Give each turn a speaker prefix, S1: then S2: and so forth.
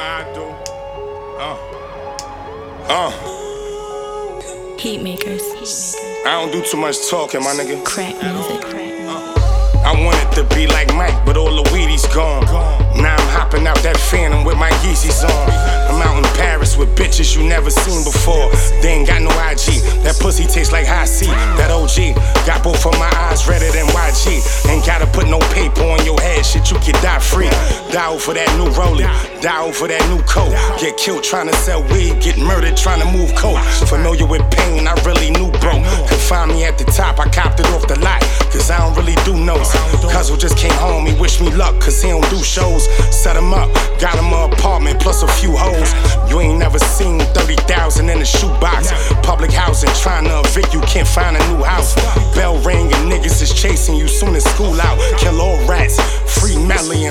S1: I do.
S2: Heat makers.
S1: I don't do too much talking, my nigga.
S2: Crack music.
S1: I wanted to be like Mike, but all the weed he's gone. Now I'm hopping out that Phantom with my Yeezys on. I'm out in Paris with bitches you never seen before. They ain't got no IG. That pussy tastes like high C. That OG got both of my eyes redder than YG. Ain't gotta put no paper on your head. Shit, you can die free. Die for that new rollie. Die for that new coat. Get killed trying to sell weed. Get murdered trying to move coke. Familiar with pain, I really knew, bro. Could find me at the top, I copped it off the lot. Cause I don't really do no's. Cuzzo just came home, he wished me luck. Cause he don't do shows. Set him up, got him an apartment plus a few hoes. You ain't never seen 30,000 in a shoebox. Public housing, trying to evict you, can't find a new house. Bell ring and niggas is chasing you soon as school out. Kill all rats, free Melly and